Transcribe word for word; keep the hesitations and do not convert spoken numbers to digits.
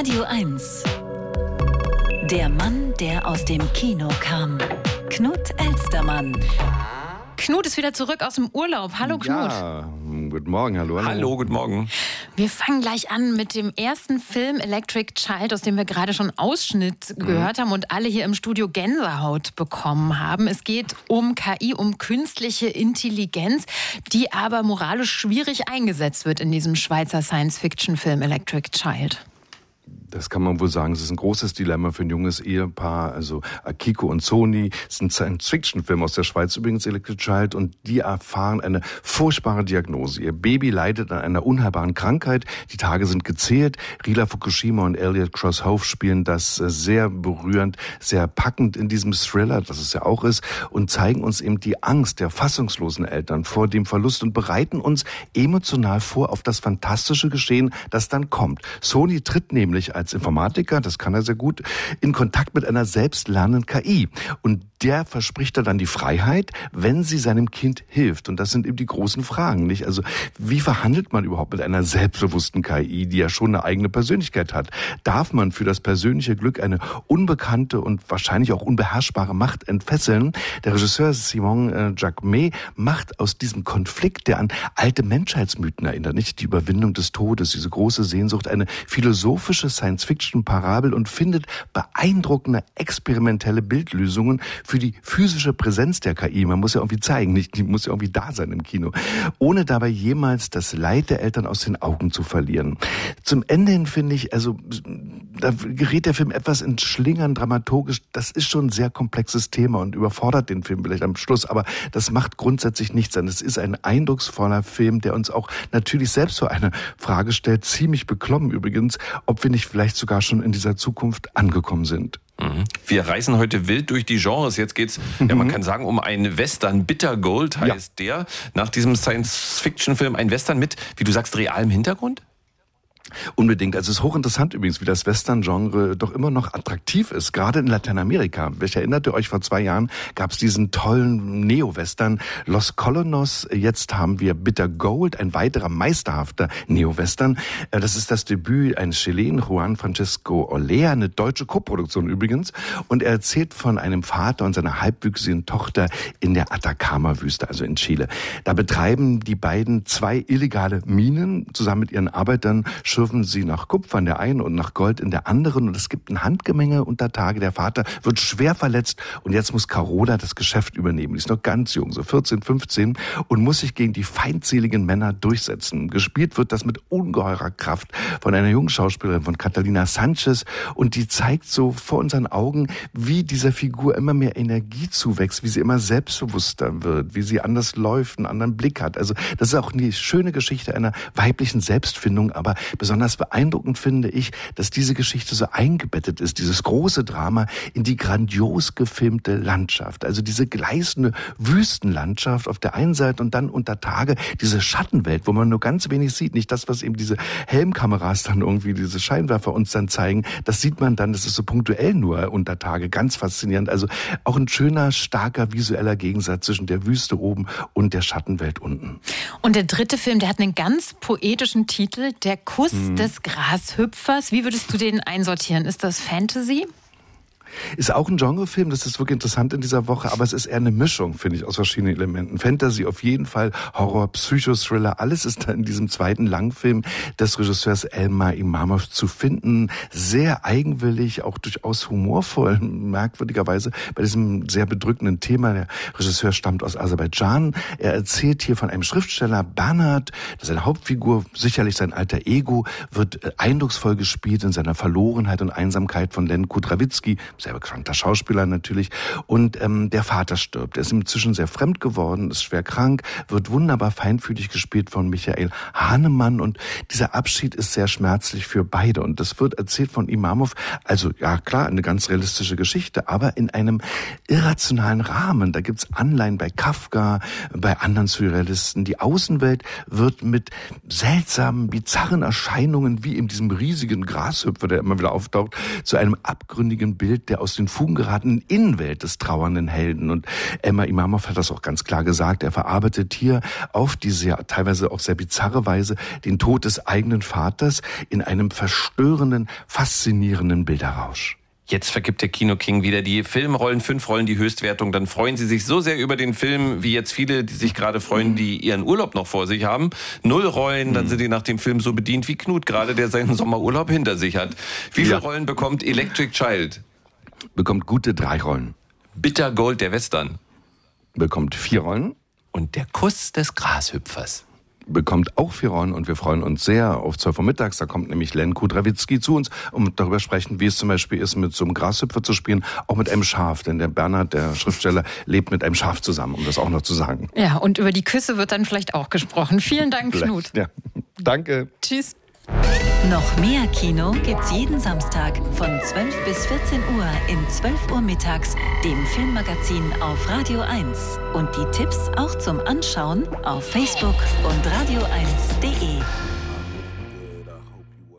Radio eins. Der Mann, der aus dem Kino kam. Knut Elstermann. Knut ist wieder zurück aus dem Urlaub. Hallo Knut. Ja, guten Morgen, hallo, hallo. Hallo, guten Morgen. Wir fangen gleich an mit dem ersten Film Electric Child, aus dem wir gerade schon Ausschnitt gehört mhm. haben und alle hier im Studio Gänsehaut bekommen haben. Es geht um K I, um künstliche Intelligenz, die aber moralisch schwierig eingesetzt wird in diesem Schweizer Science-Fiction-Film Electric Child. Das kann man wohl sagen. Es ist ein großes Dilemma für ein junges Ehepaar. Also Akiko und Sony, es ist ein Science-Fiction-Film aus der Schweiz, übrigens Electric Child, und die erfahren eine furchtbare Diagnose. Ihr Baby leidet an einer unheilbaren Krankheit. Die Tage sind gezählt. Rila Fukushima und Elliot Cross-Hove spielen das sehr berührend, sehr packend in diesem Thriller, das es ja auch ist, und zeigen uns eben die Angst der fassungslosen Eltern vor dem Verlust und bereiten uns emotional vor auf das fantastische Geschehen, das dann kommt. Sony tritt nämlich als Informatiker, das kann er sehr gut, in Kontakt mit einer selbstlernenden K I. Und der verspricht er dann die Freiheit, wenn sie seinem Kind hilft. Und das sind eben die großen Fragen, nicht? Also, wie verhandelt man überhaupt mit einer selbstbewussten K I, die ja schon eine eigene Persönlichkeit hat? Darf man für das persönliche Glück eine unbekannte und wahrscheinlich auch unbeherrschbare Macht entfesseln? Der Regisseur Simon äh, Jacquemet macht aus diesem Konflikt, der an alte Menschheitsmythen erinnert, nicht? Die Überwindung des Todes, diese große Sehnsucht, eine philosophische Science-Fiction-Parabel und findet beeindruckende experimentelle Bildlösungen für die physische Präsenz der K I. Man muss ja irgendwie zeigen, nicht? Die muss ja irgendwie da sein im Kino, ohne dabei jemals das Leid der Eltern aus den Augen zu verlieren. Zum Ende hin finde ich, also da gerät der Film etwas ins Schlingern dramaturgisch. Das ist schon ein sehr komplexes Thema und überfordert den Film vielleicht am Schluss, aber das macht grundsätzlich nichts an. Es ist ein eindrucksvoller Film, der uns auch natürlich selbst so eine Frage stellt, ziemlich beklommen übrigens, ob wir nicht vielleicht sogar schon in dieser Zukunft angekommen sind. Wir reisen heute wild durch die Genres. Jetzt geht's, mhm. ja, man kann sagen, um einen Western. Bitter Gold heißt ja. der. Nach diesem Science-Fiction-Film ein Western mit, wie du sagst, realem Hintergrund? Unbedingt. Also es ist hochinteressant übrigens, wie das Western-Genre doch immer noch attraktiv ist, gerade in Lateinamerika. Ich erinnerte euch, vor zwei Jahren gab es diesen tollen Neo-Western Los Colonos. Jetzt haben wir Bitter Gold, ein weiterer meisterhafter Neo-Western. Das ist das Debüt eines Chilenen, Juan Francisco Olea, eine deutsche Koproduktion übrigens. Und er erzählt von einem Vater und seiner halbwüchsigen Tochter in der Atacama-Wüste, also in Chile. Da betreiben die beiden zwei illegale Minen zusammen mit ihren Arbeitern, schürfen sie nach Kupfer in der einen und nach Gold in der anderen, und es gibt ein Handgemenge unter Tage. Der Vater wird schwer verletzt und jetzt muss Carola das Geschäft übernehmen. Die ist noch ganz jung, so vierzehn, fünfzehn, und muss sich gegen die feindseligen Männer durchsetzen. Gespielt wird das mit ungeheurer Kraft von einer jungen Schauspielerin, von Catalina Sanchez, und die zeigt so vor unseren Augen, wie dieser Figur immer mehr Energie zuwächst, wie sie immer selbstbewusster wird, wie sie anders läuft, einen anderen Blick hat. Also das ist auch eine schöne Geschichte einer weiblichen Selbstfindung, aber besonders beeindruckend finde ich, dass diese Geschichte so eingebettet ist, dieses große Drama, in die grandios gefilmte Landschaft. Also diese gleißende Wüstenlandschaft auf der einen Seite und dann unter Tage diese Schattenwelt, wo man nur ganz wenig sieht. Nicht das, was eben diese Helmkameras dann irgendwie, diese Scheinwerfer uns dann zeigen. Das sieht man dann, das ist so punktuell nur unter Tage. Ganz faszinierend. Also auch ein schöner, starker visueller Gegensatz zwischen der Wüste oben und der Schattenwelt unten. Und der dritte Film, der hat einen ganz poetischen Titel, Der Kuss des Grashüpfers. Wie würdest du den einsortieren? Ist das Fantasy? Ist auch ein Genrefilm, das ist wirklich interessant in dieser Woche, aber es ist eher eine Mischung, finde ich, aus verschiedenen Elementen. Fantasy auf jeden Fall, Horror, Psychothriller, alles ist da in diesem zweiten Langfilm des Regisseurs Elmar Imamov zu finden. Sehr eigenwillig, auch durchaus humorvoll, merkwürdigerweise, bei diesem sehr bedrückenden Thema. Der Regisseur stammt aus Aserbaidschan. Er erzählt hier von einem Schriftsteller, Bernhard, das ist eine Hauptfigur, sicherlich sein alter Ego, wird eindrucksvoll gespielt in seiner Verlorenheit und Einsamkeit von Len Kudrawitzki, sehr bekannter Schauspieler natürlich, und ähm, der Vater stirbt. Er ist inzwischen sehr fremd geworden, ist schwer krank, wird wunderbar feinfühlig gespielt von Michael Hahnemann, und dieser Abschied ist sehr schmerzlich für beide, und das wird erzählt von Imamov, also ja klar, eine ganz realistische Geschichte, aber in einem irrationalen Rahmen. Da gibt's Anleihen bei Kafka, bei anderen Surrealisten. Die Außenwelt wird mit seltsamen, bizarren Erscheinungen, wie in diesem riesigen Grashüpfer, der immer wieder auftaucht, zu einem abgründigen Bild der der aus den Fugen geratenen Innenwelt des trauernden Helden. Und Emma Imamov hat das auch ganz klar gesagt. Er verarbeitet hier auf diese ja teilweise auch sehr bizarre Weise den Tod des eigenen Vaters in einem verstörenden, faszinierenden Bilderrausch. Jetzt vergibt der Kino-King wieder die Filmrollen, fünf Rollen die Höchstwertung. Dann freuen Sie sich so sehr über den Film, wie jetzt viele, die sich gerade freuen, die ihren Urlaub noch vor sich haben. Null Rollen, dann sind die nach dem Film so bedient wie Knut, gerade der seinen Sommerurlaub hinter sich hat. Wie viele ja. Rollen bekommt Electric Child? Bekommt gute drei Rollen. Bitter Gold, der Western? Bekommt vier Rollen. Und der Kuss des Grashüpfers? Bekommt auch vier Rollen und wir freuen uns sehr auf zwölf Uhr mittags. Da kommt nämlich Len Kudrawitzki zu uns, um darüber sprechen, wie es zum Beispiel ist, mit so einem Grashüpfer zu spielen, auch mit einem Schaf. Denn der Bernhard, der Schriftsteller, lebt mit einem Schaf zusammen, um das auch noch zu sagen. Ja, und über die Küsse wird dann vielleicht auch gesprochen. Vielen Dank, vielleicht, Knut. Ja. Danke. Tschüss. Noch mehr Kino gibt's jeden Samstag von zwölf bis vierzehn Uhr in zwölf Uhr mittags, dem Filmmagazin auf Radio eins. Und die Tipps auch zum Anschauen auf Facebook und radio eins punkt de.